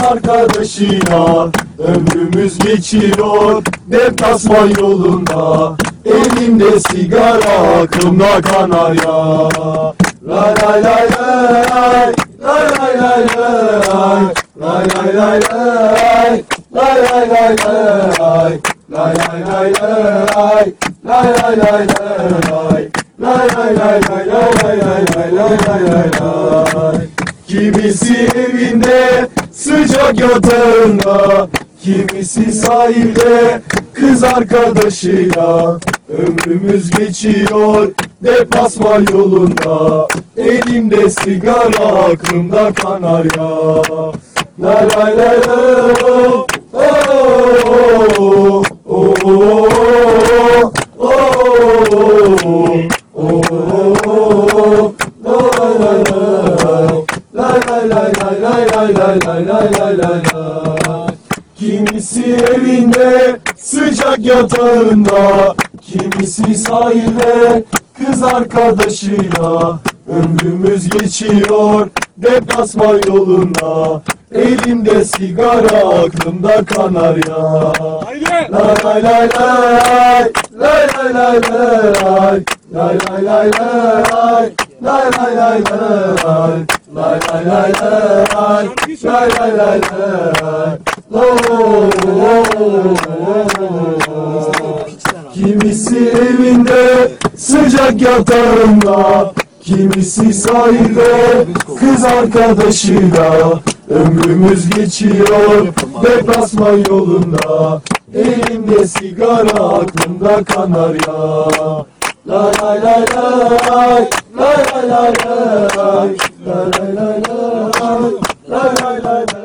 arkadaşıyla ömrümüz geçiyor deplasman yolunda. Elimde sigara, aklımda kanarya. Lay lay lay lay, lay lay lay lay, lay lay lay lay, lay lay lay lay, lay lay lay lay, lay lay lay lay, lay lay lay lay lay lay lay lay. Kimisi evinde sıcak yatağında, kimisi sahilde kız arkadaşıyla. Ömrümüz geçiyor deplasman yolunda. Elimde sigara, aklımda kanarya. La la la la, oh oh oh oh, kimisi evinde sıcak yatağında, kimisi sahilde kız arkadaşıyla. Ömrümüz geçiyor deplasman yolunda. Elimde sigara, aklımda kanarya. Lay lay lay lay, lay lay lay lay, lay lay lay lay, lay lay lay lay, lay lay lay lay, lay lay lay lay. Kimisi evinde sıcak yatağında, kimisi sahilde kız arkadaşıyla. Ömrümüz geçiyor deplasman yolunda. Elimde sigara, aklımda kanarya. Lay lay lay lay, lay lay lay lay, lay lay lay lay, lay lay lay lay.